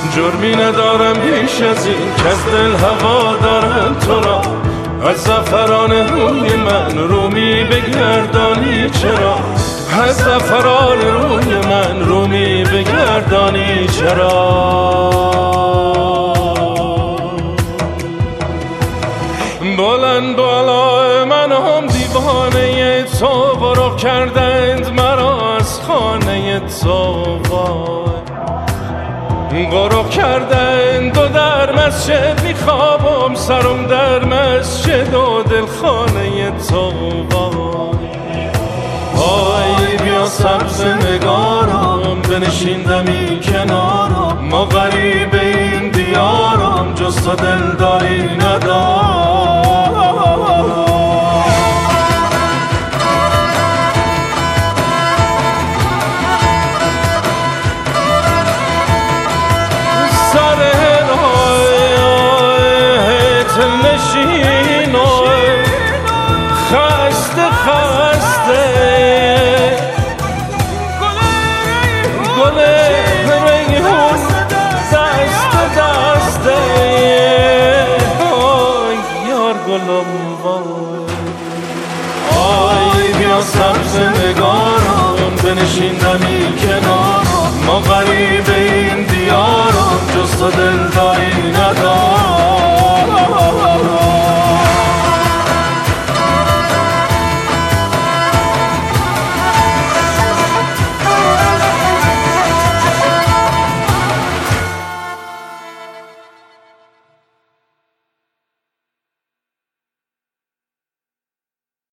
جرمی ندارم بیش از این که از دل هوا دارم تو را. از زعفران روی من رومی بگردانی چرا؟ از زعفران روی من رومی بگردانی چرا؟ بلند بالا من هم دیوانه تو، برو کردند مرا از خانه تو. برو کردند و در مسجد میخوابم، سرم در مسجد و دل خانه تو. وای بیا سبز نگارم بنشیندمی کنارم، ما غریب این دیارم جز تو دلداری ندارم.